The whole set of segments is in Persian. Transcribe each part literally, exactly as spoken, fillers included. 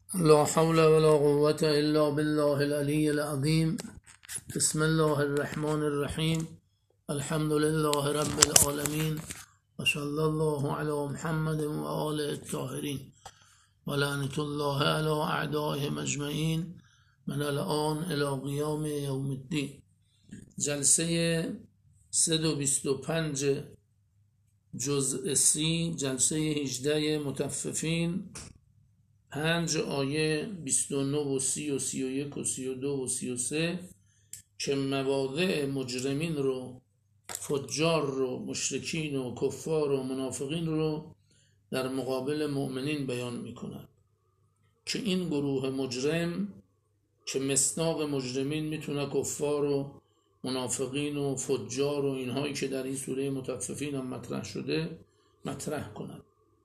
لا حول ولا قوة إلا بالله العلي العظيم. بسم الله الرحمن الرحيم. الحمد لله رب العالمين وصلى الله على محمد وآله الطاهرين ولعنة الله على أعدائهم أجمعين من الآن إلى قیام یوم الدین. جلسه صد و بیست و پنج جزء سی، جلسه هجده مطففین، پنج آیه بیست و نه و سی و سی و یک و سی و دو و سی و سه که مواضع مجرمین رو، فجار رو، مشرکین و کفار و منافقین رو در مقابل مؤمنین بیان میکنن که این گروه مجرم که مصداق مجرمین میتونه کفار و منافقین و فجار و اینهایی که در این سوره مطففین هم مطرح شده مطرح کنن.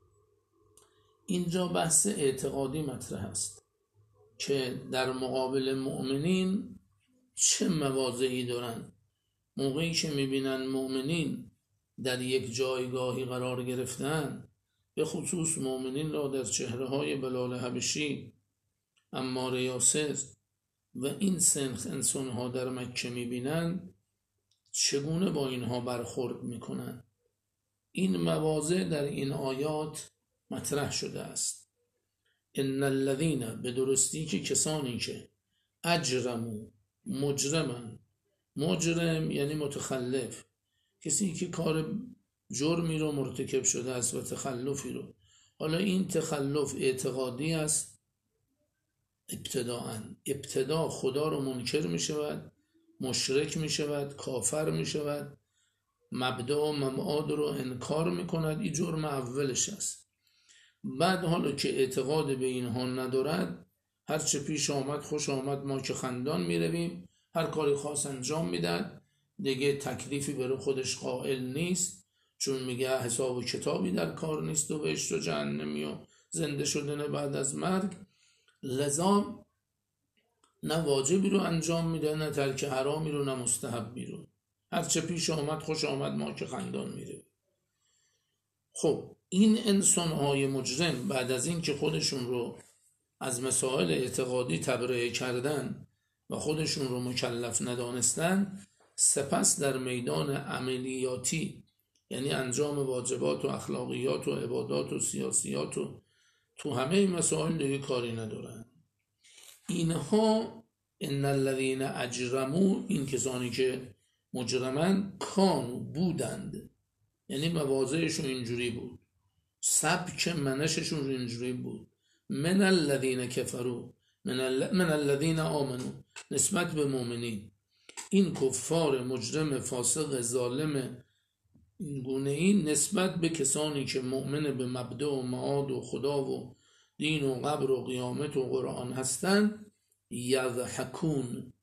اینجا بحث اعتقادی مطرح است که در مقابل مؤمنین چه مواضعی دارن. موقعی که میبینن مؤمنین در یک جایگاهی قرار گرفتن، به خصوص مؤمنین را در چهره های بلال حبشی، عمار یاسر و این سنخ انسان ها در مکه میبینن، چگونه با اینها برخورد میکنن. این مواضع در این آیات مطرح شده است. ان الذین، به درستی که کسانی که اجرمو، مجرمن. مجرم یعنی متخلف، کسی که کار جرمی رو مرتکب شده است و تخلفی رو. حالا این تخلف اعتقادی است. ابتداءً ابتدا خدا رو منکر می شود، مشرک می شود، کافر می شود، مبدا و ممعاد رو انکار می کند. این جرم اولش است. بعد حالا که اعتقاد به اینها ندارد، هرچه پیش آمد خوش آمد، ما که خندان می رویم، هر کاری خاص انجام میدن، دیگه تکلیفی برای خودش قائل نیست، چون میگه حساب و کتابی در کار نیست و بهشت و جهنمی و زنده شدن بعد از مرگ. لذا نه واجبی رو انجام میده، نه ترک حرامی رو، نه مستحبی رو. هرچه پیش آمد خوش آمد، ما که خندان میره. خب این انسان‌های مجرم بعد از این که خودشون رو از مسائل اعتقادی تبرئه کردن و خودشون رو مکلف ندانستن، سپس در میدان عملیاتی، یعنی انجام واجبات و اخلاقیات و عبادات و سیاسیات و تو همه این مسائل دیگه کاری ندارن. اینها ان الذین اجرموا، این کسانی که مجرمن، کانو، بودند، یعنی مواضعشون اینجوری بود، سبک منششون اینجوری بود. من الذین کفروا، من, ال... من الذین آمنوا، نسبت به مؤمنین. این کفار مجرم فاسق ظالم گونه این نسبت به کسانی که مؤمن به مبدأ و معاد و خدا و دین و قبر و قیامت و قرآن هستند، یضحکون.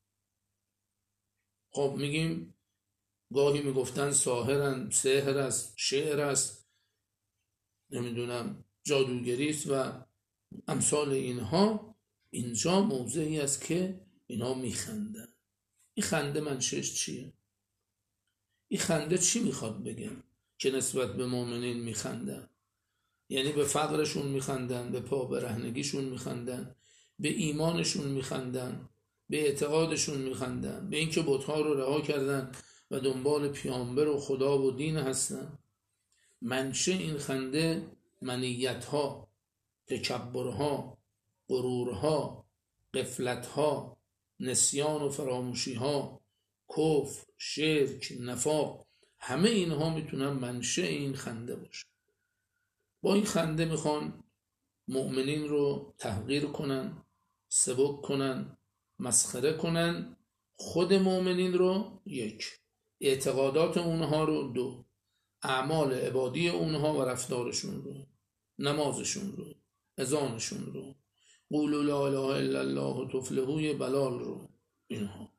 خب میگیم گاهی میگفتن ساحرن، سحر است، شعر است، نمیدونم جادوگری است و امثال اینها. اینجا موضعی است که اینا میخندن. این خنده منشأش چیه؟ این خنده چی میخواد بگه که نسبت به مؤمنین میخندن؟ یعنی به فقرشون میخندن، به پا برهنگیشون میخندن، به ایمانشون میخندن، به اعتقادشون میخندن، به اینکه بت‌ها رو رها کردن و دنبال پیامبر و خدا و دین هستن. منشأ این خنده منیت‌ها، تکبرها، غرورها، غفلتها، نسیان و فراموشیها، کفر، شرک، نفاق، همه اینها میتونن منشأ این خنده باشه. با این خنده میخوان مؤمنین رو تحقیر کنن، سبک کنن، مسخره کنن. خود مؤمنین رو یک، اعتقادات اونها رو دو، اعمال عبادی اونها و رفتارشون رو، نمازشون رو، اذانشون رو، قولوا لا اله الا الله تفلحوا بلال رو، اینها.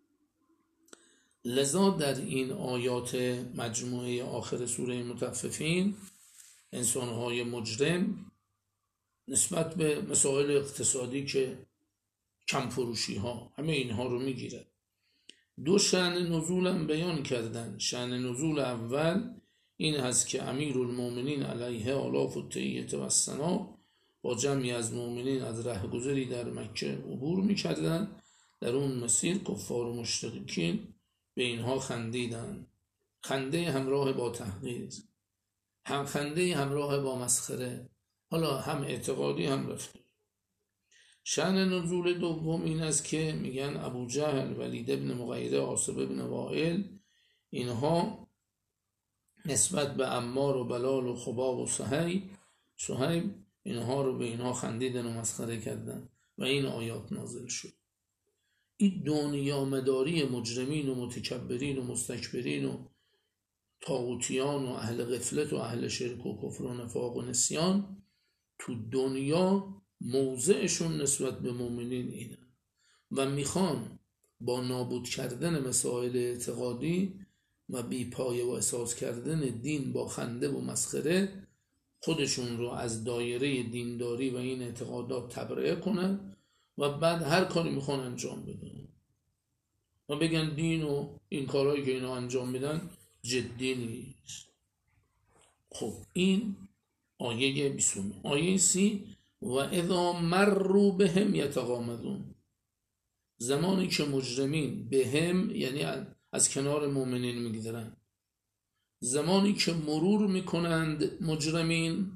لذا در این آیات مجموعه آخر سوره مطففین، انسانهای مجرم نسبت به مسائل اقتصادی که کم فروشی ها، همه اینها رو میگیره. دو شأن نزول هم بیان کردن. شأن نزول اول این هست که امیرالمومنین علیه آلاف التحیة و الثنا با جمعی از مؤمنین از رهگذری در مکه عبور میکردند. در اون مسیر کفار و مشرکین به اینها خندیدند، خنده همراه با تحقیر، هم خنده همراه با مسخره، حالا هم اعتقادی هم رفتاری. شأن نزول دوم این است که میگن ابو جهل، ولید ابن مغیره، عاصم ابن وائل، اینها نسبت به عمار و بلال و خباب و صهیب صهیب اینها رو به اینها خندیدن و مسخره کردن و این آیات نازل شد. این دنیا مداری مجرمین و متکبرین و مستکبرین و طاغوتیان و اهل غفلت و اهل شرک و کفر و نفاق و نسیان تو دنیا موضعشون نسبت به مؤمنین اینه و میخوان با نابود کردن مسائل اعتقادی و بی پایه و اساس کردن دین با خنده و مسخره خودشون رو از دایره دینداری و این اعتقادات تبرئه کنن و بعد هر کاری میخوان انجام بدن و بگن دین و این کارهایی که اینا انجام میدن جدی نیست. خب این آیه بیست و نه. آیه سی و اذا مروا بهم یتغامزون، زمانی که مجرمین بهم یعنی از کنار مؤمنین میگذرن، زمانی که مرور میکنند مجرمین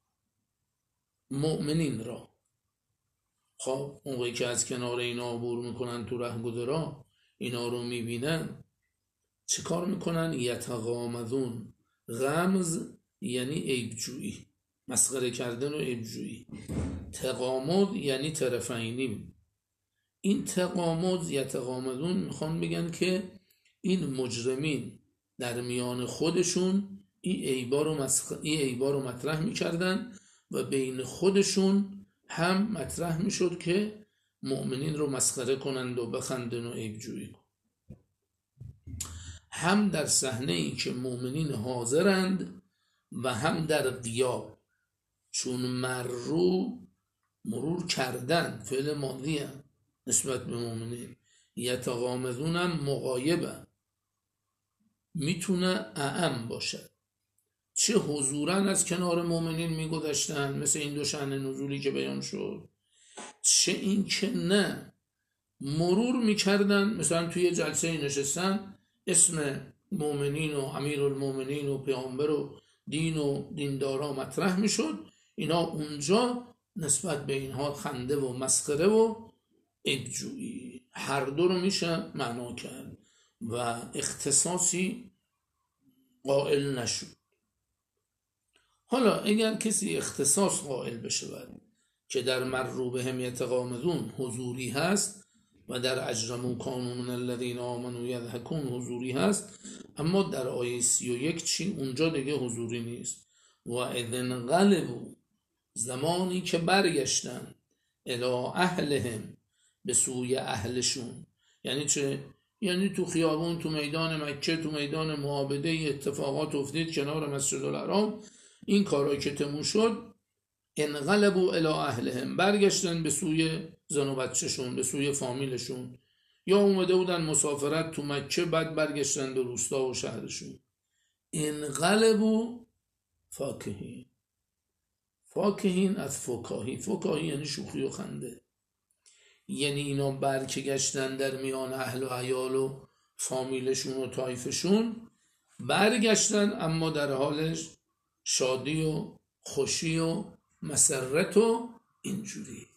مؤمنین را، خب اونگوی که از کنار اینا عبور میکنن تو رهگذرا اینا رو میبینن چه کار میکنن؟ یتغامزون، غمز یعنی عیبجویی، مسخره کردن و عیبجویی. تغامض یعنی طرفینی. این تغامض یتغامزون میخوان بگن که این مجرمین در میان خودشون این عیبا رو مسخ... این عیبا رو مطرح میکردن و بین خودشون هم مطرح میشد که مؤمنین رو مسخره کنند و بخندن و عیبجویی کنند. هم در صحنه ای که مؤمنین حاضرند و هم در غیاب، چون مرو مرور کردن فعل ماضی هم نسبت به مؤمنین، یتغامزون هم مغایبه، میتونه اعم باشد، چه حضورا از کنار مؤمنین میگذشتن مثل این دو شأن نزولی که بیان شد، چه این که نه مرور میکردن، مثلا توی جلسه نشستن اسم مؤمنین و امیر المؤمنین و پیامبر و دین و دیندارا مطرح میشد، اینا اونجا نسبت به اینها خنده و مسخره و عیبجویی هر دو رو میشه معنا کرد و اختصاصی قائل نشد. حالا اگر کسی اختصاص قائل بشه که در مروا بهم یتغامزون حضوری هست و در اجرموا کانوا من الذین آمنوا یضحکون حضوری هست، اما در آیه سی و یک چی؟ اونجا دیگه حضوری نیست. و اذ انقلبوا، زمانی که برگشتن، الی اهلهم، به سوی اهلشون. یعنی چه؟ یعنی تو خیابون، تو میدان مکه، تو میدان معابده اتفاقات افتید کنار مسجد الحرام، این کارایی که تموم شد، انقلبوا الی اهلهم، برگشتن به سوی زن و بچه‌شون، به سوی فامیلشون، یا اومده بودن مسافرت تو مکه بعد برگشتن به روستا و شهرشون. انقلبوا فاکهین، فاکهین از فکاهی، فکاهی یعنی شوخی و خنده، یعنی اینا برگشتن در میان اهل و عیال و فامیلشون و طایفشون، برگشتن اما در حالش شادی و خوشی و مسرت و اینجوری.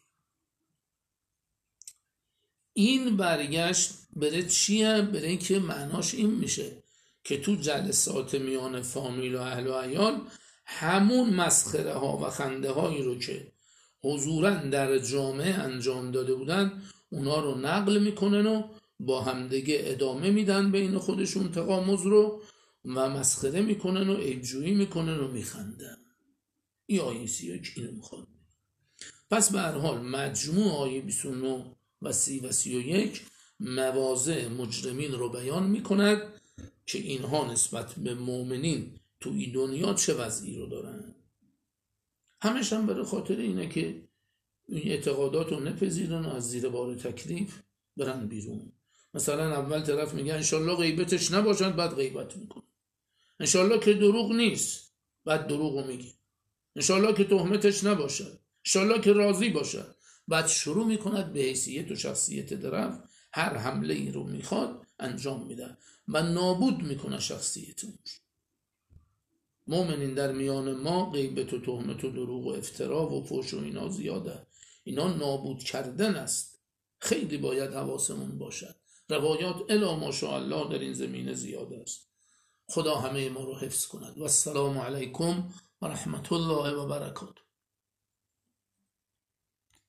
این برگشت بره چیه؟ بره که معناش این میشه که تو جلسات میان فامیل و اهل و عیال همون مسخره ها و خنده هایی رو که حضوراً در جامعه انجام داده بودن اونا رو نقل میکنن و با همدیگه ادامه میدن بین خودشون تغامز رو و مسخره میکنن و عیبجویی میکنن و میخندن. این آیه سی و یک اینو میخواد. پس به هر حال مجموع آیه بیست و نه و سی و سی و یک مواضع مجرمین رو بیان میکند که اینها نسبت به مؤمنین تو این دنیا چه وضعی رو دارن. همش هم برای خاطر اینه که این اعتقادات رو نپذیرن و از زیر بار تکلیف برن بیرون. مثلا اول طرف میگه انشالله غیبتش نباشد، بعد غیبت میکنه. انشالله که دروغ نیست، بعد دروغ رو میگه. انشالله که تهمتش نباشد، انشالله که راضی باشد. بعد شروع میکند به حیثیت و شخصیت درف هر حمله ای رو میخواد انجام میده و نابود میکنه شخصیت اون. مؤمنین در میان ما غیبت و تهمت و دروغ و افترا و فحش و اینا زیاده. اینا نابود کردن است. خیلی باید حواسمون باشد. روایات الا ماشاءالله در این زمینه زیاده است. خدا همه ما رو حفظ کند. و السلام علیکم و رحمت الله و برکاته.